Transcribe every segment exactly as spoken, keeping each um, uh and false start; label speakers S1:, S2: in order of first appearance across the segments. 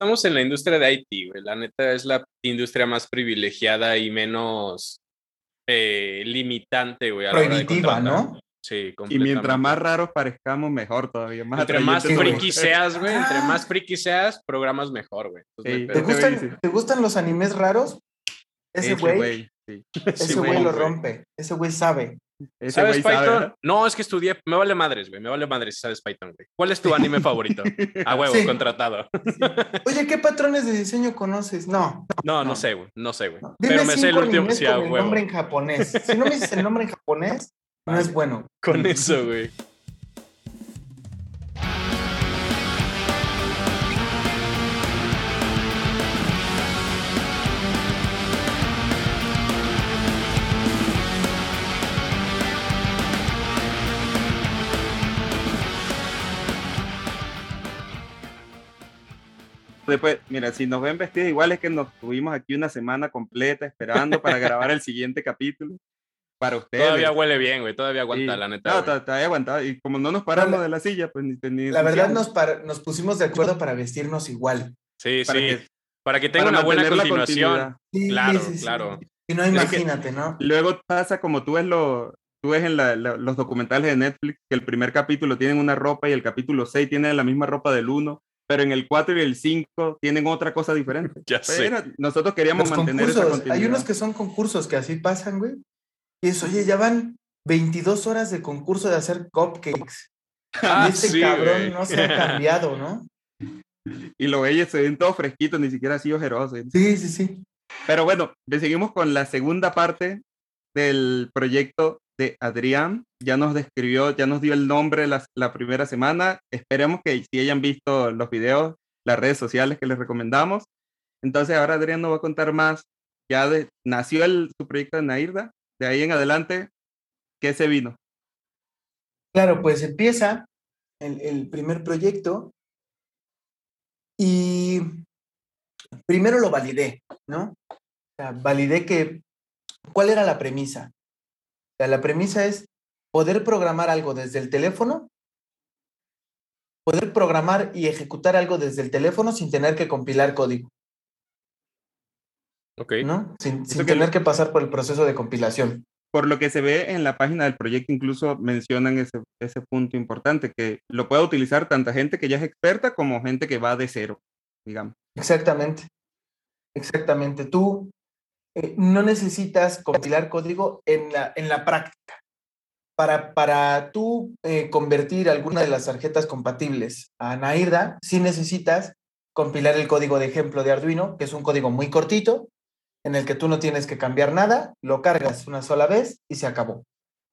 S1: estamos en la industria de I T, güey. La neta es la industria más privilegiada y menos eh, limitante, güey, a la hora de
S2: Prohibitiva,
S1: contratar.
S2: ¿no?
S1: Sí,
S3: Y
S1: completamente.
S3: mientras más raros parezcamos, mejor todavía. Más
S1: Entre más
S3: atrayente somos.
S1: friki seas, güey, entre
S2: Ah.
S1: más friki seas, programas mejor, güey. Entonces, no hay
S3: Ey,
S1: pedo.
S2: ¿Te
S3: ¿qué te voy a
S2: gustan,
S3: decir?
S2: ¿te gustan los animes raros? Ese güey,
S3: sí.
S2: ese
S1: Sí,
S2: güey
S1: güey,
S2: lo
S1: güey.
S2: rompe. Ese güey sabe.
S3: Ese
S1: ¿Sabes
S3: güey sabe,
S1: Python?
S3: ¿verdad?
S1: No, es que estudié. Me vale madres, güey. Me vale madres si sabes Python, güey. ¿Cuál es tu anime favorito? A huevo,
S2: Sí.
S1: contratado.
S2: Sí. Oye, ¿qué patrones de diseño conoces? No.
S1: No, no,
S2: No.
S1: sé, güey. No sé, güey.
S2: no. Dime
S1: Pero me sé el
S2: cinco
S1: último.
S2: animes
S1: Sí, a
S2: con el
S1: huevo.
S2: nombre en japonés. Si no me dices el nombre en japonés, no
S1: Vale.
S2: es bueno.
S1: Con eso, güey.
S3: Después, mira, si nos ven vestidos igual es que nos tuvimos aquí una semana completa esperando para grabar el siguiente capítulo para ustedes.
S1: Todavía huele bien, güey. Todavía aguanta,
S3: Sí.
S1: la neta,
S3: No,
S1: güey.
S3: to- todavía aguantado. Y como no nos paramos
S2: No, la-
S3: de la silla, pues ni, ni
S2: La verdad
S3: ensuciamos.
S2: nos, par- nos pusimos de acuerdo para vestirnos igual.
S1: Sí,
S3: Para
S1: sí.
S3: que-
S1: Para que tenga
S3: para
S1: una buena
S3: mantener la
S1: continuación.
S3: continuidad.
S2: Sí,
S1: Claro,
S2: sí, sí.
S1: claro.
S2: Si no,
S3: Es que-
S2: imagínate, ¿no?
S3: Luego pasa como tú ves, lo, tú ves en la- la- los documentales de Netflix que el primer capítulo tienen una ropa y el capítulo seis tiene la misma ropa del uno, pero en el cuatro y el cinco tienen otra cosa diferente.
S1: Ya sé.
S3: Pero nosotros queríamos
S2: Los
S3: mantener esa
S2: concursos,
S3: continuidad.
S2: hay unos que son concursos que así pasan, güey. Y es, oye, ya van veintidós horas de concurso de hacer cupcakes.
S1: Ah,
S2: y este
S1: sí,
S2: cabrón
S1: güey.
S2: no se ha cambiado, ¿no?
S3: Y los ellos se ven todos fresquitos, ni siquiera así ojerosos.
S2: Sí, sí, sí.
S3: Pero bueno, le seguimos con la segunda parte del proyecto de Adrián. Ya nos describió, ya nos dio el nombre la, la primera semana. Esperemos que si hayan visto los videos, las redes sociales que les recomendamos. Entonces ahora Adrián nos va a contar más. Ya de, nació el, su proyecto de Nairda. De ahí en adelante, ¿qué se vino?
S2: Claro, pues empieza el, el primer proyecto y primero lo validé, ¿no? O sea, validé que, ¿cuál era la premisa? O sea, la premisa es poder programar algo desde el teléfono, poder programar y ejecutar algo desde el teléfono sin tener que compilar código,
S1: Ok.
S2: ¿no? Sin,
S3: Eso
S2: sin
S3: que
S2: tener
S3: lo-
S2: que pasar por el proceso de compilación.
S3: Por lo que se ve en la página del proyecto, incluso mencionan ese, ese punto importante, que lo puede utilizar tanta gente que ya es experta como gente que va de cero, digamos.
S2: Exactamente, exactamente. Tú eh, no necesitas compilar código en la, en la práctica. Para, para tú eh, convertir alguna de las tarjetas compatibles a Nairda, sí necesitas compilar el código de ejemplo de Arduino, que es un código muy cortito, en el que tú no tienes que cambiar nada, lo cargas una sola vez y se acabó.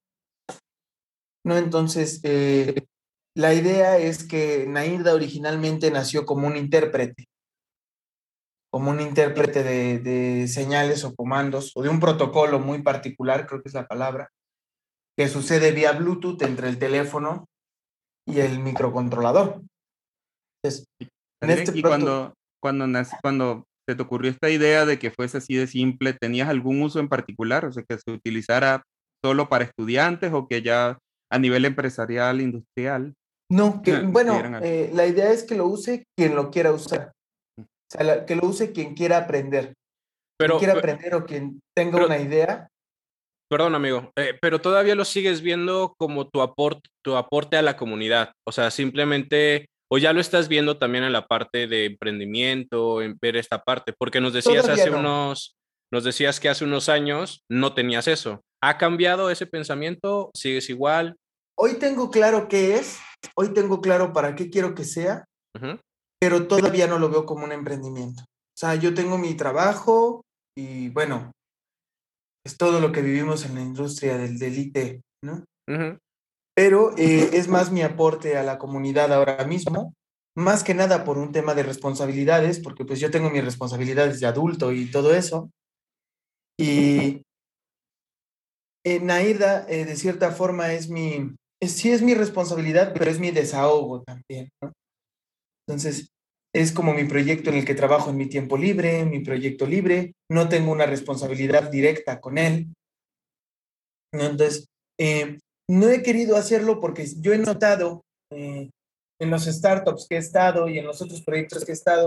S2: ¿No? Entonces, eh, la idea es que Nairda originalmente nació como un intérprete, como un intérprete de, de señales o comandos, o de un protocolo muy particular, creo que es la palabra, que sucede vía Bluetooth entre el teléfono y el microcontrolador. Entonces, en
S3: Adrián,
S2: este
S3: y
S2: proto-
S3: cuando, cuando, nac- cuando se te ocurrió esta idea de que fuese así de simple, ¿tenías algún uso en particular? O sea, que se utilizara solo para estudiantes o que ya a nivel empresarial, industrial,
S2: no, que
S3: tuvieran
S2: bueno,
S3: algo?
S2: eh, la idea es que lo use quien lo quiera usar. O sea, la- que lo use quien quiera aprender. Quien
S1: Pero,
S2: quiera
S1: pe-
S2: aprender o quien tenga
S1: pero-
S2: una idea.
S1: perdón, amigo, eh, pero todavía lo sigues viendo como tu aporte, tu aporte a la comunidad. O sea, simplemente, o ya lo estás viendo también en la parte de emprendimiento, en ver esta parte, porque nos decías
S2: Todavía
S1: hace
S2: no.
S1: unos, nos decías que hace unos años no tenías eso. ¿Ha cambiado ese pensamiento? ¿Sigues igual?
S2: Hoy tengo claro qué es, hoy tengo claro para qué quiero que sea,
S1: Ujú.
S2: pero todavía no lo veo como un emprendimiento. O sea, yo tengo mi trabajo y bueno, es todo lo que vivimos en la industria del, del I T, ¿no?
S1: Ujú.
S2: Pero eh, es más mi aporte a la comunidad ahora mismo, más que nada por un tema de responsabilidades, porque pues yo tengo mis responsabilidades de adulto y todo eso. Y eh, Naida, eh, de cierta forma, es mi, es- sí es mi responsabilidad, pero es mi desahogo también, ¿no? Entonces, es como mi proyecto en el que trabajo en mi tiempo libre, mi proyecto libre, no tengo una responsabilidad directa con él, ¿no? Entonces, eh, no he querido hacerlo porque yo he notado eh, en los startups que he estado y en los otros proyectos que he estado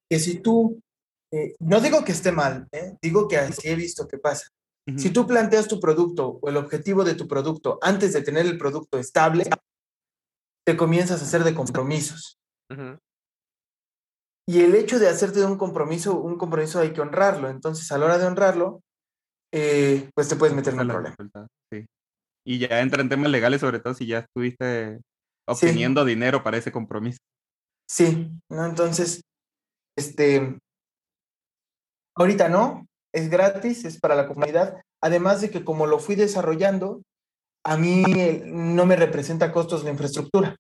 S2: que si tú, eh, no digo que esté mal, ¿eh? Digo que así he visto que pasa.
S3: Ujú.
S2: Si tú planteas tu producto o el objetivo de tu producto antes de tener el producto estable, te comienzas a hacer de compromisos.
S1: Ujú.
S2: Y el hecho de hacerte de un compromiso, un compromiso hay que honrarlo. Entonces, a la hora de honrarlo, eh, pues te puedes meter en
S3: Esa es
S2: un
S3: la
S2: problema.
S3: dificultad, sí. Y ya entra en temas legales, sobre todo si ya estuviste
S2: Sí,
S3: obteniendo dinero para ese compromiso.
S2: sí, ¿no? Entonces, este, ahorita no, es gratis, es para la comunidad. Además de que como lo fui desarrollando, a mí eh, no me representa costos la infraestructura.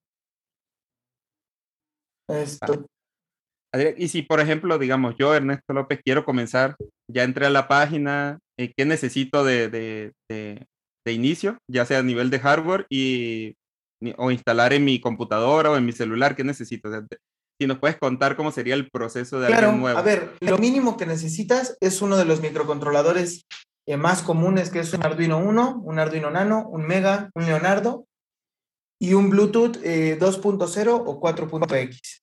S2: Esto,
S3: Adrián, y si, por ejemplo, digamos, yo, Ernesto López, quiero comenzar, ya entré a la página, eh, ¿qué necesito de, de, de- de inicio? Ya sea a nivel de hardware y, ni- o instalar en mi computadora o en mi celular, ¿qué necesito? O sea, te- si nos puedes contar cómo sería el proceso de alguien
S2: claro, a
S3: nuevo.
S2: ver, lo mínimo que necesitas es uno de los microcontroladores eh, más comunes, que es un Arduino Uno, un Arduino Nano, un Mega, un Leonardo y un Bluetooth eh, dos punto cero o cuatro punto equis.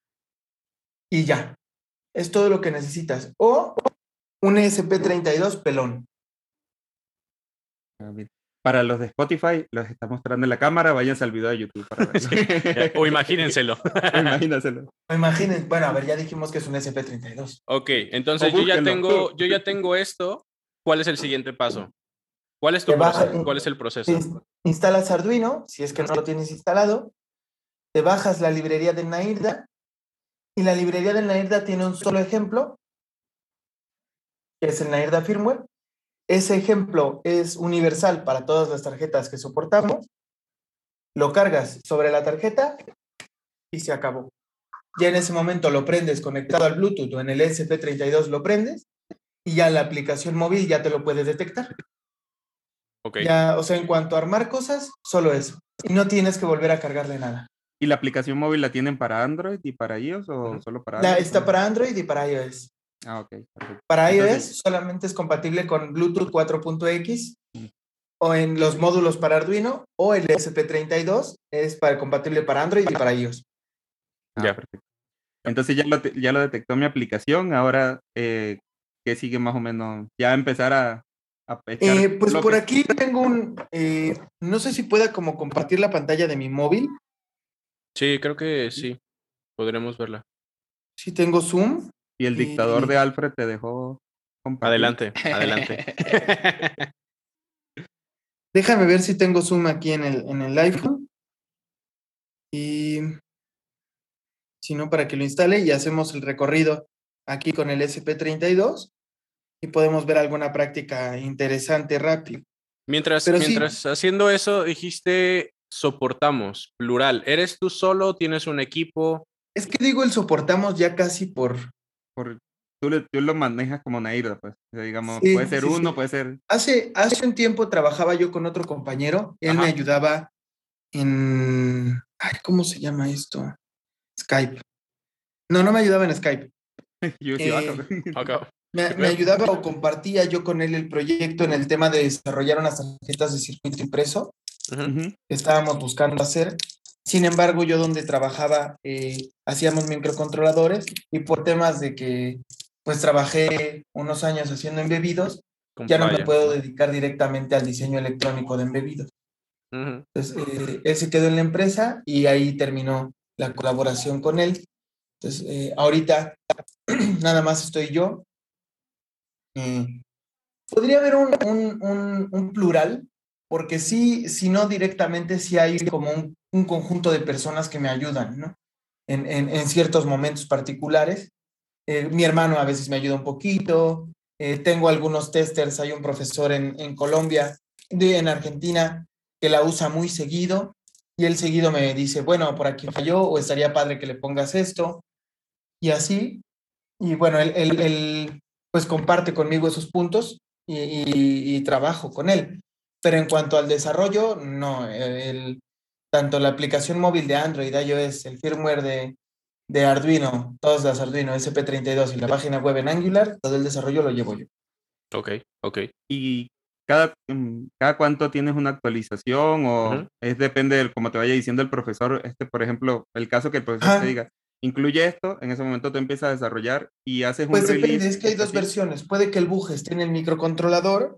S2: Y ya, es todo lo que necesitas. O un E S P treinta y dos pelón.
S3: Ah, bien. Para los de Spotify, los está mostrando en la cámara, váyanse al video de YouTube para verlo.
S1: Sí, ya, o imagínenselo.
S3: O imagínaselo.
S2: O imaginen, bueno, a ver, ya dijimos que es un E S P treinta y dos.
S1: Ok,
S3: O
S1: entonces yo ya
S3: búsquenlo.
S1: tengo, yo ya tengo esto. ¿Cuál es el siguiente paso? ¿Cuál es
S2: Te
S1: tu
S2: baja,
S1: proceso? ¿Cuál es el proceso?
S2: te instalas Arduino, si es que no lo tienes instalado, te bajas la librería del Nairda y la librería del Nairda tiene un solo ejemplo, que es el Nairda Firmware. Ese ejemplo es universal para todas las tarjetas que soportamos. Lo cargas sobre la tarjeta y se acabó. Ya en ese momento lo prendes conectado al Bluetooth o en el E S P treinta y dos lo prendes y ya la aplicación móvil ya te lo puede detectar.
S1: Ok.
S2: Ya, o sea, en cuanto a armar cosas, solo eso. Y no tienes que volver a cargarle nada.
S3: ¿Y la aplicación móvil la tienen para Android y para iOS o
S1: Ujú.
S3: solo para
S2: La,
S3: Android?
S2: está para Android y para iOS.
S3: Ah, ok, perfecto.
S2: Para
S3: Entonces,
S2: iOS solamente es compatible con Bluetooth cuatro punto equis
S3: mm,
S2: o en los módulos para Arduino, o el E S P treinta y dos es para, compatible para Android y para iOS.
S3: ah,
S1: Ya.
S3: perfecto. Entonces ya lo, te- ya lo detectó mi aplicación. Ahora, eh, ¿qué sigue más o menos? Ya empezar a, a echar
S2: Eh, pues por
S3: bloques.
S2: aquí tengo un, eh, no sé si pueda como compartir la pantalla de mi móvil.
S1: Sí, creo que sí. Podremos verla.
S2: Sí tengo Zoom.
S3: Y el dictador
S2: Y
S3: de Alfred te dejó compartir.
S1: Adelante, adelante.
S2: déjame ver si tengo Zoom aquí en el, en el iPhone. Y si no, para que lo instale y hacemos el recorrido aquí con el E S P treinta y dos y podemos ver alguna práctica interesante rápido.
S1: Mientras,
S2: Pero sí,
S1: mientras haciendo eso, dijiste soportamos, plural. ¿Eres tú solo? ¿Tienes un equipo?
S2: es que digo el soportamos ya casi por...
S3: Por, tú, le- tú lo manejas como Nairda, pues. O sea, digamos, puede
S2: Sí,
S3: ser
S2: sí,
S3: uno,
S2: sí.
S3: puede ser.
S2: Hace, hace un tiempo trabajaba yo con otro compañero. Él me
S1: Ajá.
S2: ayudaba en... Ay, ¿cómo se llama esto? Skype. No, no me ayudaba en Skype.
S3: Yo decía, ah,
S2: Eh,
S3: cabrón.
S1: Acá.
S2: me,
S1: ¿Qué
S2: me
S1: pedo?
S2: ayudaba o compartía yo con él el proyecto en el tema de desarrollar unas tarjetas de circuito impreso
S1: Ujú.
S3: Ujú.
S2: que estábamos buscando hacer. Sin embargo, yo donde trabajaba eh, hacíamos microcontroladores y por temas de que pues trabajé unos años haciendo embebidos,
S1: Con
S2: ya no me
S1: falla.
S2: puedo dedicar directamente al diseño electrónico de embebidos.
S1: Ujú.
S2: Entonces, eh, él se quedó en la empresa y ahí terminó la colaboración con él. Entonces, eh, ahorita nada más estoy yo. Eh, podría haber un, un, un, un plural, porque sí, si no directamente, sí hay como un, un conjunto de personas que me ayudan, ¿no? En, en, en ciertos momentos particulares. Eh, mi hermano a veces me ayuda un poquito. Eh, tengo algunos testers, hay un profesor en, en Colombia, de, en Argentina, que la usa muy seguido. Y él seguido me dice, bueno, por aquí falló, o estaría padre que le pongas esto. Y así. Y bueno, él, él, él, pues comparte conmigo esos puntos y, y- y trabajo con él. Pero en cuanto al desarrollo, no, el, tanto la aplicación móvil de Android, iOS, el firmware de, de Arduino, todas las Arduino S P treinta y dos y la página web en Angular, todo el desarrollo lo llevo yo.
S1: Ok, ok.
S3: Y cada, mm, cada cuánto tienes una actualización o
S1: Ujú.
S3: es depende de cómo te vaya diciendo el profesor. Este, por ejemplo, el caso que el profesor te
S2: Ajá,
S3: diga, incluye esto, en ese momento tú empiezas a desarrollar y haces un
S2: Pues depende,
S3: release.
S2: es que hay dos
S3: específico.
S2: versiones. Puede que el buje esté en el microcontrolador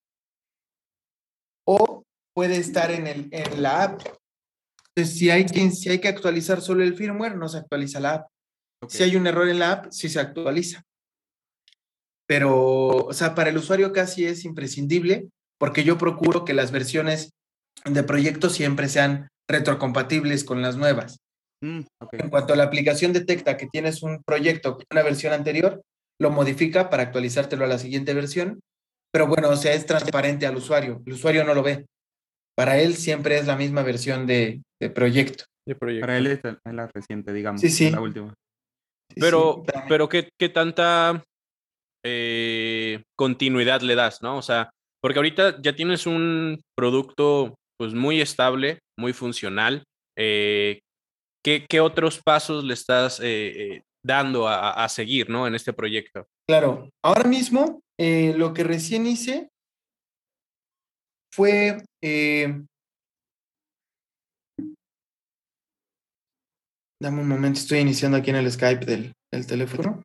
S2: o puede estar en, el, en la app. Entonces, si hay, que, si hay que actualizar solo el firmware, no se actualiza la app.
S3: Ok.
S2: Si hay un error en la app, sí se actualiza. Pero, o sea, para el usuario casi es imprescindible porque yo procuro que las versiones de proyectos siempre sean retrocompatibles con las nuevas.
S3: Mm, ok.
S2: En cuanto a la aplicación detecta que tienes un proyecto con una versión anterior, lo modifica para actualizártelo a la siguiente versión. Pero bueno, o sea, es transparente al usuario. El usuario no lo ve. Para él siempre es la misma versión de, de proyecto.
S1: De proyecto.
S3: Para él es la, es la reciente, digamos,
S2: Sí,
S3: es
S2: sí.
S3: la última.
S2: Sí,
S1: Pero,
S2: sí.
S1: pero ¿qué, qué tanta eh, continuidad le das, ¿no? O sea, porque ahorita ya tienes un producto pues muy estable, muy funcional. Eh, ¿qué, qué otros pasos le estás eh, eh, dando a, a seguir, ¿no? En este proyecto.
S2: Claro, ahora mismo eh, lo que recién hice fue, eh, dame un momento, estoy iniciando aquí en el Skype del, del teléfono.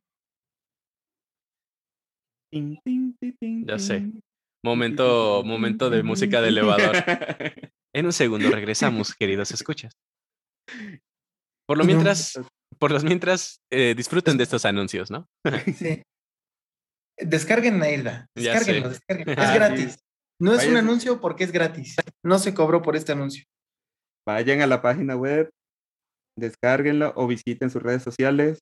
S3: Tin, tin, tin, tin,
S1: Ya sé.
S3: tin.
S1: Momento, momento de música de elevador. En un segundo regresamos, queridos escuchas. Por lo
S2: Y no,
S1: mientras, por los mientras, eh, disfruten
S2: es-
S1: de estos anuncios, ¿no?
S2: sí. Descarguen Nairda,
S1: Ya sé.
S2: descárguenlo, descarguenlo. Es
S3: Ah, sí.
S2: gratis. No es un
S3: Vayan,
S2: anuncio porque es gratis. No se cobró por este anuncio.
S3: vayan a la página web, descárguenlo o visiten sus redes sociales.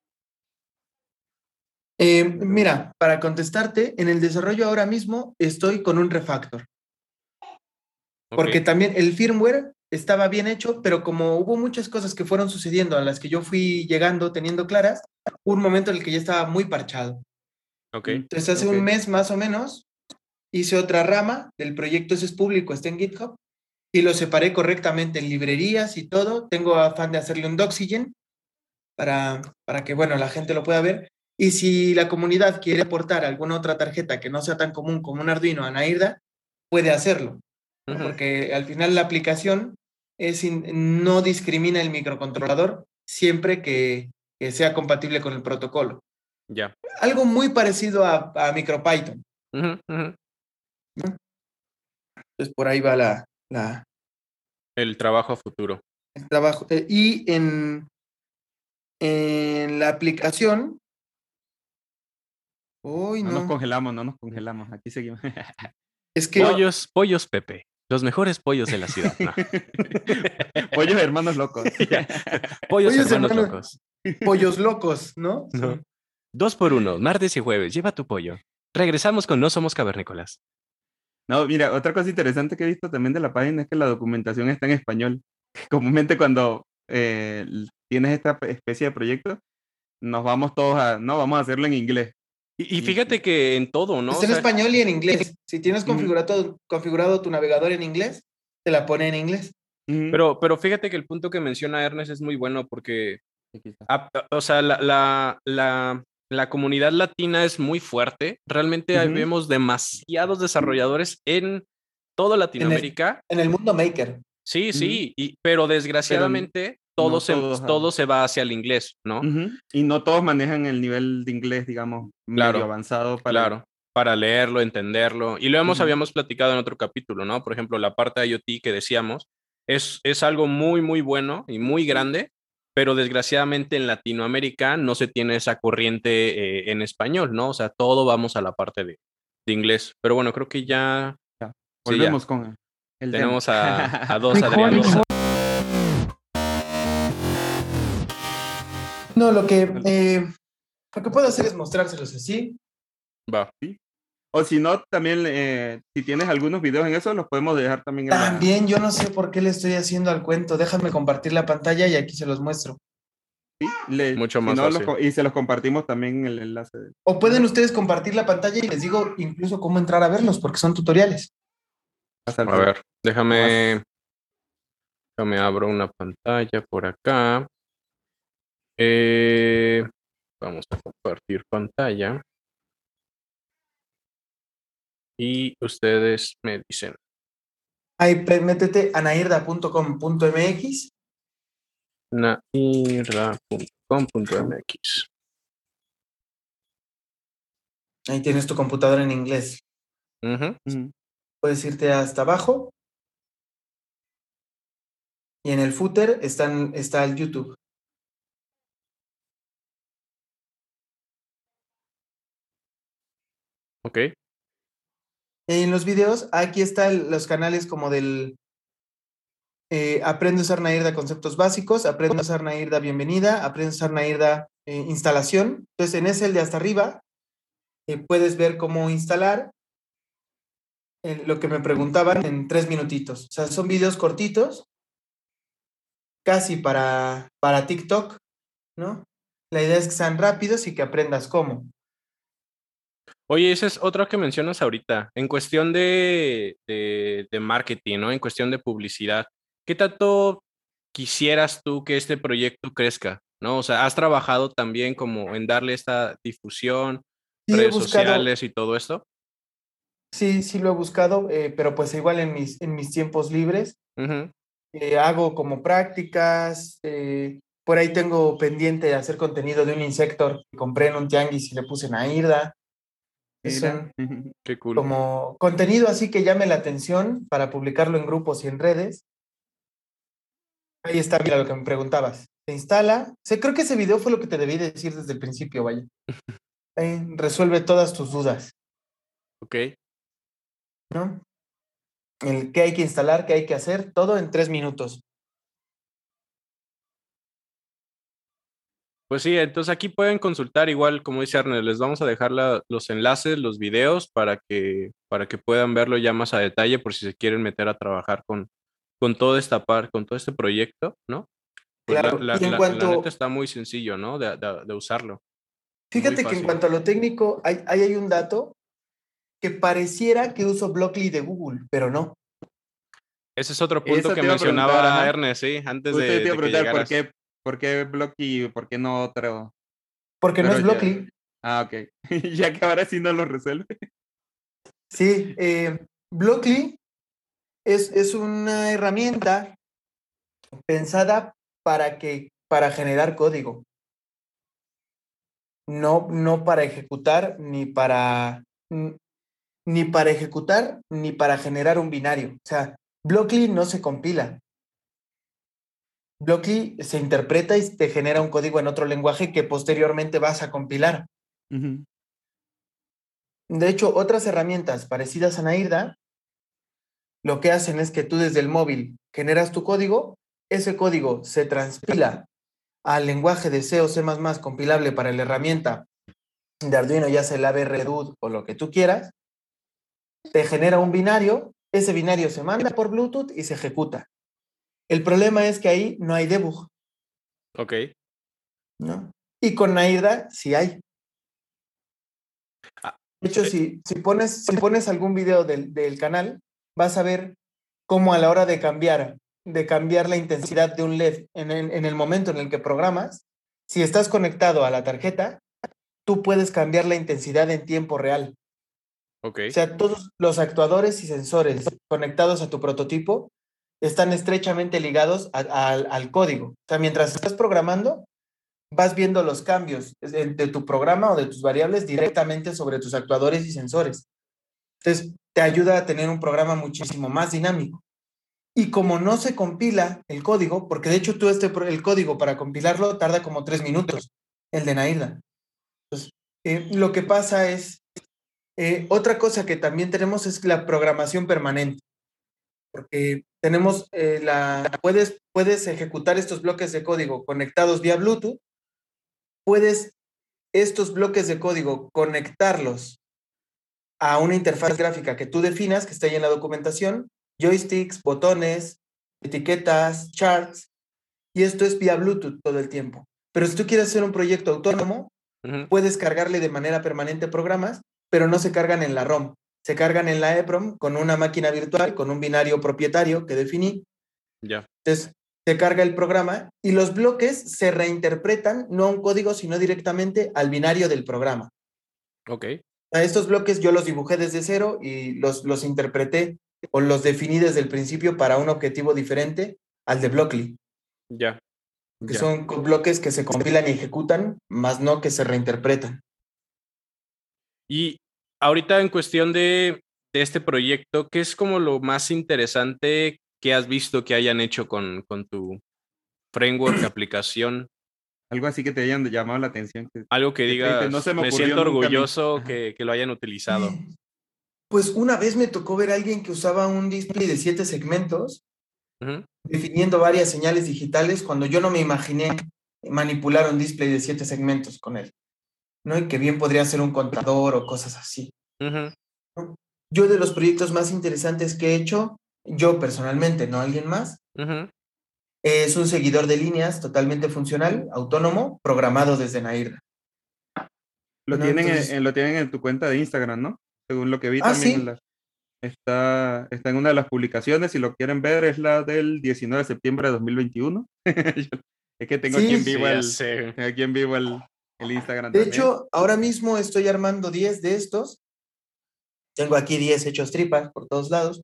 S2: Eh, mira, para contestarte, en el desarrollo ahora mismo estoy con un refactor. Porque
S1: Ok.
S2: también el firmware estaba bien hecho, pero como hubo muchas cosas que fueron sucediendo a las que yo fui llegando, teniendo claras, hubo un momento en el que ya estaba muy parchado.
S1: Ok.
S2: Entonces, hace
S3: Ok.
S2: un mes más o menos, hice otra rama del proyecto, ese es público, está en GitHub, y lo separé correctamente en librerías y todo. Tengo afán de hacerle un Doxygen para, para que, bueno, la gente lo pueda ver. Y si la comunidad quiere aportar alguna otra tarjeta que no sea tan común como un Arduino a Nairda, puede hacerlo, ¿no?
S1: Ujú.
S2: Porque al final la aplicación es in- no discrimina el microcontrolador siempre que, que sea compatible con el protocolo.
S1: Ya.
S2: Algo muy parecido a, a MicroPython,
S1: Ujú, ujú.
S2: ¿no? Entonces por ahí va la, la-
S1: El trabajo a futuro.
S2: el trabajo. Eh, y en, en la aplicación, uy,
S3: No nos
S2: no,
S3: congelamos, no nos congelamos. Aquí seguimos.
S2: es que
S1: Pollos, pollos Pepe. Los mejores pollos de la ciudad. No.
S3: Pollos hermanos locos.
S1: Ya. Pollos
S2: pollos
S1: hermanos
S2: hermanos,
S1: locos.
S2: pollos locos, ¿no?
S1: No.
S2: Sí.
S1: Dos por uno, martes y jueves. Lleva tu pollo. Regresamos con No Somos Cavernícolas.
S3: No, mira, otra cosa interesante que he visto también de la página es que la documentación está en español. Comúnmente cuando eh, tienes esta especie de proyecto, nos vamos todos a, no, vamos a hacerlo en inglés.
S1: Y, y
S3: Y,
S1: fíjate que en todo, ¿no? O
S2: Está en
S1: sea,
S2: español y en inglés. Si tienes
S3: ujú,
S2: configurado, configurado tu navegador en inglés, te la pone en inglés.
S3: ujú.
S1: pero, pero fíjate que el punto que menciona Ernest es muy bueno porque,
S3: Aquí está.
S1: a- a- o sea, la, la, la, la comunidad latina es muy fuerte. Realmente hay-
S3: Ujú,
S1: vemos demasiados desarrolladores en toda
S2: En el,
S1: Latinoamérica.
S2: en el mundo maker.
S1: Sí,
S3: ujú.
S1: sí, y, pero
S3: Pero n-
S1: desgraciadamente todo
S3: no
S1: se,
S3: todos. ah,
S1: todo se va hacia el inglés, ¿no?
S3: ujú. Y no todos manejan el nivel de inglés, digamos, medio
S1: Claro,
S3: avanzado para el...
S1: claro, para leerlo, entenderlo. Y lo hemos,
S3: Ujú.
S1: habíamos platicado en otro capítulo, ¿no? Por ejemplo, la parte de IoT que decíamos es, es algo muy, muy bueno y muy grande, pero desgraciadamente en Latinoamérica no se tiene esa corriente eh, en español, ¿no? O sea, todo vamos a la parte de, de inglés. Pero bueno, creo que ya,
S3: Ya.
S1: sí, ya.
S3: Volvemos con el demo.
S1: Tenemos a, a dos Adrianos.
S2: No, lo que, eh, lo que puedo hacer es mostrárselos así.
S1: Va.
S3: Sí. O si no, también, eh, si tienes algunos videos en eso, los podemos dejar también en la...
S2: También yo no sé por qué le estoy haciendo al cuento. Déjame compartir la pantalla y aquí se los muestro.
S3: Sí, le-
S1: Mucho
S3: si
S1: más
S3: no, los
S1: fácil.
S3: co- y se los compartimos también en el enlace. de-
S2: O pueden ustedes compartir la pantalla y les digo incluso cómo entrar a verlos, porque son tutoriales.
S3: Pasa al
S1: A
S3: frente.
S1: ver,
S3: ¿Cómo vas?
S1: déjame, déjame abro una pantalla por acá. Eh, vamos a compartir pantalla. Y ustedes me dicen.
S2: Ahí pe- métete a nairda punto com punto m x
S1: nairda punto com punto m x.
S2: Ahí tienes tu computadora en inglés.
S1: Ujú.
S3: Ujú.
S2: Puedes irte hasta abajo y en el footer están, está el YouTube.
S1: Ok.
S2: En los videos, aquí están los canales como del eh, Aprende a usar Nairda conceptos básicos, Aprende a usar Nairda bienvenida, Aprende a usar Nairda eh, instalación. Entonces, en ese, el de hasta arriba, eh, puedes ver cómo instalar eh, lo que me preguntaban en tres minutitos. O sea, son videos cortitos, casi para, para TikTok, ¿no? La idea es que sean rápidos y que aprendas cómo.
S1: Oye, esa es otra que mencionas ahorita, en cuestión de, de, de marketing, ¿no? En cuestión de publicidad. ¿Qué tanto quisieras tú que este proyecto crezca, ¿no? O sea, ¿has trabajado también como en darle esta difusión,
S2: Sí he
S1: redes
S2: buscado,
S1: sociales y todo esto?
S2: sí, sí lo he buscado, eh, pero pues igual en mis, en mis tiempos libres
S1: Ujú.
S2: eh, hago como prácticas, eh, por ahí tengo pendiente de hacer contenido de un insector que compré en un tianguis y le puse Nairda. Es
S3: Mira.
S2: un
S1: Qué cool.
S2: como contenido así que llame la atención para publicarlo en grupos y en redes. Ahí está, mira lo que me preguntabas. Se instala, se, creo que ese video fue lo que te debí decir desde el principio, vaya. Eh, resuelve todas tus dudas,
S1: Ok.
S2: ¿no? El qué hay que instalar, qué hay que hacer, todo en tres minutos.
S1: Pues sí, entonces aquí pueden consultar igual, como dice Arne, les vamos a dejar la- los enlaces, los videos para que, para que puedan verlo ya más a detalle por si se quieren meter a trabajar con, con toda esta parte, con todo este proyecto, ¿no? Pues la,
S2: Claro.
S1: la,
S2: Y en
S1: la, la neta
S2: cuanto,
S1: está muy sencillo, ¿no? De, de, de usarlo. Muy
S2: fíjate que en
S1: fácil.
S2: cuanto a lo técnico, hay, ahí hay un dato que pareciera que uso Blockly de Google, pero no.
S1: Ese es otro punto
S3: Eso
S1: que
S3: te iba a preguntar,
S1: mencionaba
S3: ajá.
S1: Ernest, sí, antes
S3: Justo yo te
S1: de,
S3: iba a
S1: de que
S3: preguntar por
S1: llegaras.
S3: qué, por qué Blocky y por qué no otro.
S2: Porque no
S3: Pero
S2: es
S3: ya.
S2: Blockly.
S3: Ah, ok. Ya que ahora sí no lo resuelve.
S2: Sí, eh, Blockly es, es una herramienta pensada para que, para generar código, no, no para ejecutar, ni para, ni para ejecutar, ni para generar un binario. O sea, Blockly no se compila. Blockly se interpreta y te genera un código en otro lenguaje que posteriormente vas a compilar.
S3: Ujú.
S2: De hecho, otras herramientas parecidas a Nairda lo que hacen es que tú desde el móvil generas tu código, ese código se transpila al lenguaje de C o C++ compilable para la herramienta de Arduino, ya sea el A B R D U D o lo que tú quieras, te genera un binario, ese binario se manda por Bluetooth y se ejecuta. El problema es que ahí no hay debug,
S1: Ok.
S2: ¿no? Y con Nairda sí hay.
S1: Ah,
S2: De hecho,
S1: eh,
S2: si, si, pones, si pones algún video del, del canal, vas a ver cómo a la hora de cambiar, de cambiar la intensidad de un L E D en el, en el momento en el que programas, si estás conectado a la tarjeta, tú puedes cambiar la intensidad en tiempo real.
S1: ok.
S2: O sea, todos los actuadores y sensores conectados a tu prototipo están estrechamente ligados a, a, al código. O sea, mientras estás programando, vas viendo los cambios de, de tu programa o de tus variables directamente sobre tus actuadores y sensores. Entonces, te ayuda a tener un programa muchísimo más dinámico. Y como no se compila el código, porque de hecho tú este, el código para compilarlo tarda como tres minutos, el de Nairda. Entonces, eh, lo que pasa es, eh, otra cosa que también tenemos es la programación permanente, porque tenemos eh, la, puedes, puedes ejecutar estos bloques de código conectados vía Bluetooth, puedes estos bloques de código conectarlos a una interfaz gráfica que tú definas, que está ahí en la documentación, joysticks, botones, etiquetas, charts, y esto es vía Bluetooth todo el tiempo. Pero si tú quieres hacer un proyecto autónomo,
S1: Ujú.
S2: puedes cargarle de manera permanente programas, pero no se cargan en la ROM, se cargan en la EEPROM con una máquina virtual, con un binario propietario que definí.
S1: Ya.
S2: Entonces, se carga el programa y los bloques se reinterpretan no a un código, sino directamente al binario del programa.
S1: Ok.
S2: A estos bloques yo los dibujé desde cero y los, los interpreté o los definí desde el principio para un objetivo diferente al de Blockly.
S1: Ya.
S2: que
S3: Ya.
S2: son co- bloques que se compilan y ejecutan, más no que se reinterpretan.
S1: Y ahorita en cuestión de, de este proyecto, ¿qué es como lo más interesante que has visto que hayan hecho con, con tu framework, aplicación?
S3: Algo así que te hayan llamado la atención. Que,
S1: Algo que
S3: que te dice, no
S1: digas,
S3: se me
S1: me
S3: ocurrió
S1: siento
S3: nunca a mí.
S1: orgulloso
S3: Ajá.
S1: que, que lo hayan utilizado.
S2: Pues una vez me tocó ver a alguien que usaba un display de siete segmentos,
S1: Ujú,
S2: definiendo varias señales digitales, cuando yo no me imaginé manipular un display de siete segmentos con él, ¿no? Y que bien podría ser un contador o cosas así,
S1: ujú,
S2: ¿no? Yo de los proyectos más interesantes que he hecho, yo personalmente, no alguien más,
S1: ujú.
S2: es un seguidor de líneas totalmente funcional, autónomo, programado desde Nairda,
S3: Lo
S2: ¿no?
S3: tienen en,
S2: Entonces,
S3: en- lo tienen en tu cuenta de Instagram, ¿no? Según lo que vi
S2: ah,
S3: también en
S2: sí,
S3: la, está, está en una de las publicaciones. Si lo quieren ver, es la del diecinueve de septiembre de dos mil veintiuno. Yo- Es que tengo aquí en
S2: sí.
S1: Sí,
S3: vivo
S1: ya
S3: el,
S1: sé.
S3: tengo aquí en vivo el, el Instagram
S2: De
S3: también.
S2: hecho, ahora mismo estoy armando diez de estos. Tengo aquí diez hechos tripas por todos lados,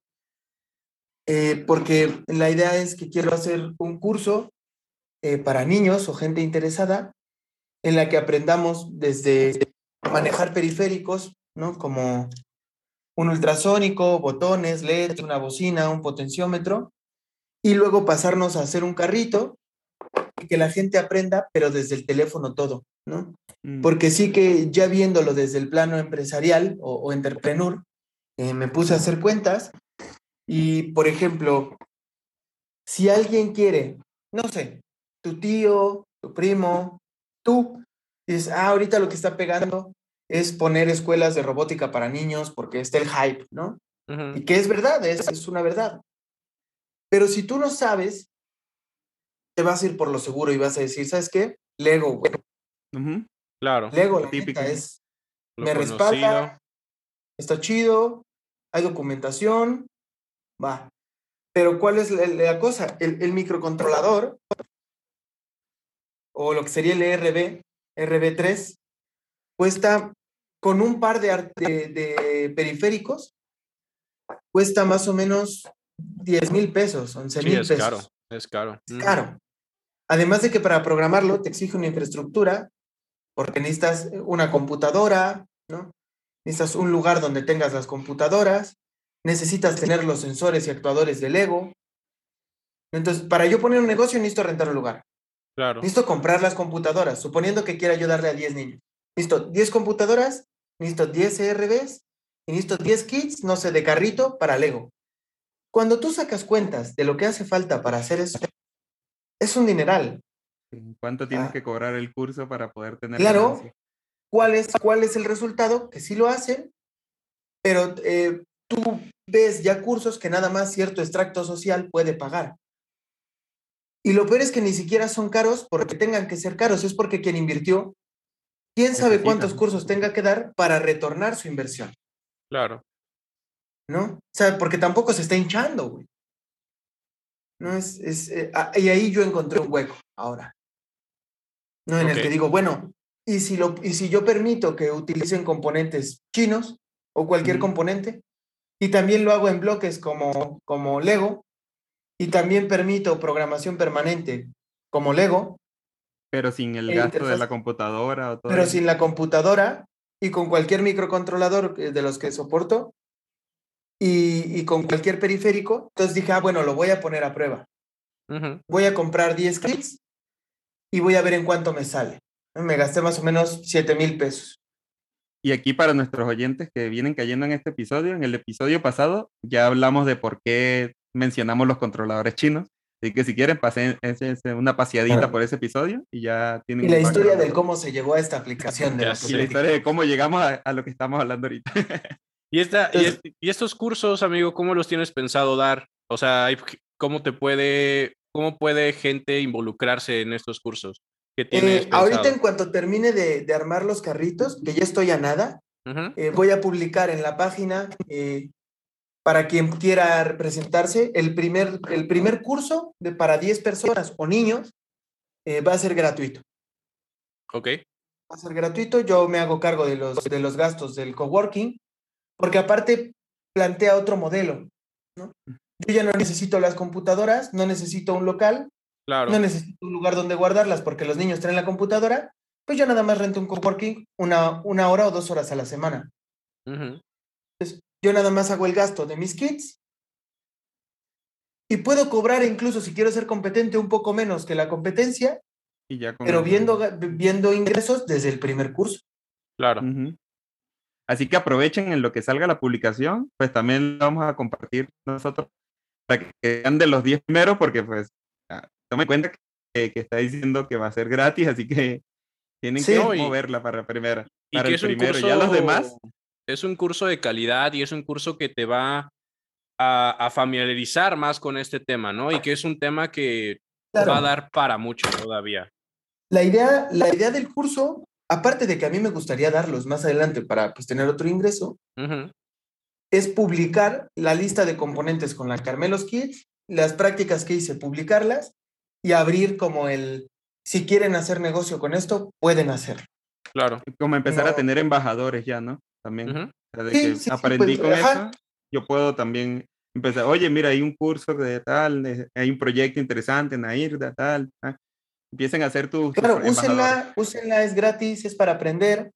S2: eh, porque la idea es que quiero hacer un curso eh, para niños o gente interesada en la que aprendamos desde manejar periféricos, ¿no? Como un ultrasónico, botones, L E D, una bocina, un potenciómetro, y luego pasarnos a hacer un carrito y que la gente aprenda, pero desde el teléfono todo, ¿no?
S3: Mm,
S2: Porque sí que ya viéndolo desde el plano empresarial o, o entrepreneur, eh, me puse a hacer cuentas y, por ejemplo, si alguien quiere, no sé, tu tío, tu primo, tú, dices, ah, ahorita lo que está pegando es poner escuelas de robótica para niños porque está el hype, ¿no?
S1: Ujú,
S2: Y que es verdad, es, es una verdad. Pero si tú no sabes, te vas a ir por lo seguro y vas a decir, ¿sabes qué? Lego, güey.
S3: ujú.
S1: claro,
S2: Lego,
S3: Lo
S2: la
S3: típico.
S2: neta, es,
S1: lo
S2: me
S1: conocido.
S2: respalda, está chido, hay documentación, va. Pero ¿cuál es la, la cosa? El, el microcontrolador, o lo que sería el E R B, R B tres, cuesta con un par de, ar- de, de periféricos, cuesta más o menos diez mil pesos, once
S1: Sí,
S2: mil
S1: es caro,
S2: pesos.
S1: es caro.
S2: Es
S1: Ujú,
S2: caro. Además de que para programarlo te exige una infraestructura, porque necesitas una computadora, ¿no? Necesitas un lugar donde tengas las computadoras, necesitas tener los sensores y actuadores de Lego. Entonces, para yo poner un negocio necesito rentar un lugar.
S1: claro,
S2: Necesito comprar las computadoras, suponiendo que quiera ayudarle a diez niños. Necesito diez computadoras, necesito diez E R Bs y necesito diez kits, no sé, de carrito para Lego. Cuando tú sacas cuentas de lo que hace falta para hacer eso, es un dineral.
S3: ¿Cuánto tienes
S2: Ah,
S3: que cobrar el curso para poder tener
S2: claro,
S3: ganancias?
S2: ¿cuál es, cuál es el resultado? Que sí lo hacen, pero eh, tú ves ya cursos que nada más cierto extracto social puede pagar. Y lo peor es que ni siquiera son caros porque tengan que ser caros, es porque quien invirtió, quién sabe cuántos
S3: Necesitan.
S2: cursos tenga que dar para retornar su inversión,
S1: claro.
S2: ¿no? O sea, porque tampoco se está hinchando, güey. ¿No? Es, es, eh, ah, y ahí yo encontré un hueco ahora, ¿no? En el que
S1: Ok.
S2: digo, bueno, ¿y si, lo, y si yo permito que utilicen componentes chinos o cualquier
S3: Ujú.
S2: componente? Y también lo hago en bloques como, como Lego, y también permito programación permanente como Lego,
S3: Pero sin el
S2: e
S3: gasto de
S2: interfaz,
S3: la computadora o todo
S2: pero
S3: eso.
S2: sin la computadora y con cualquier microcontrolador que- de los que soporto y, y con cualquier periférico. Entonces dije, ah, bueno, lo voy a poner a prueba.
S1: Ujú.
S2: Voy a comprar diez kits y voy a ver en cuánto me sale. Me gasté más o menos siete mil pesos.
S3: Y aquí para nuestros oyentes que vienen cayendo en este episodio, en el episodio pasado ya hablamos de por qué mencionamos los controladores chinos. Así que si quieren, pasen échense una paseadita por ese episodio y ya tienen
S2: Y la
S3: un
S2: historia
S3: background.
S2: del cómo se llegó a esta aplicación de
S1: Ya
S2: la que
S3: Y la
S1: sé.
S3: historia de cómo llegamos a, a lo que estamos hablando ahorita.
S1: Y, esta, y,
S2: Entonces,
S1: es- y estos cursos, amigo, ¿cómo los tienes pensado dar? O sea, hay- ¿cómo te puede, cómo puede gente involucrarse en estos cursos? ¿Qué tienes
S2: eh, ahorita
S1: pensado?
S2: en cuanto termine de, de armar los carritos, que ya estoy a nada,
S1: Ujú,
S2: eh, voy a publicar en la página eh, para quien quiera presentarse. El primer, el primer curso de, para diez personas o niños eh, va a ser gratuito.
S1: Ok,
S2: Va a ser gratuito, yo me hago cargo de los, de los gastos del coworking, porque aparte plantea otro modelo, ¿no? Yo ya no necesito las computadoras, no necesito un local,
S1: Claro.
S2: No necesito un lugar donde guardarlas porque los niños traen la computadora, pues yo nada más rento un coworking una, una hora o dos horas a la semana.
S1: Ujú.
S2: Entonces, yo nada más hago el gasto de mis kits y puedo cobrar incluso si quiero ser competente un poco menos que la competencia,
S3: Y ya con
S2: pero
S3: eso.
S2: viendo, ga- viendo ingresos desde el primer curso.
S1: Claro.
S3: Ujú. Así que aprovechen en lo que salga la publicación, pues también lo vamos a compartir nosotros para que sean de los diez primeros, porque pues ah, tomen en cuenta que, que está diciendo que va a ser gratis, así que tienen que
S1: No,
S2: Sí,
S1: y,
S3: moverla para, primera,
S1: y
S3: para
S1: que
S3: el
S1: es un
S3: primero. Ya los demás,
S1: curso, es un curso de calidad y es un curso que te va a, a familiarizar más con este tema, ¿no? Y que es un tema que va a
S2: claro.
S1: dar para mucho todavía.
S2: La idea, la idea del curso, aparte de que a mí me gustaría darlos más adelante para pues, tener otro ingreso,
S1: Ujú.
S2: es publicar la lista de componentes con la que armé los kits, las prácticas que hice, publicarlas y abrir como el, si quieren hacer negocio con esto, pueden hacerlo.
S1: Claro.
S3: como empezar a
S2: No,
S3: tener embajadores ya, ¿no? También,
S1: Ujú.
S3: o sea, de
S2: sí,
S3: que
S2: sí, sí,
S3: aprendí
S2: pues,
S3: con
S2: ajá.
S3: eso, yo puedo también empezar, oye, mira, hay un curso de tal, de- hay un proyecto interesante en AIRDA, tal, ah, empiecen a hacer tus, tus
S2: Claro,
S3: embajadores.
S2: úsenla, úsenla, es gratis, es para aprender.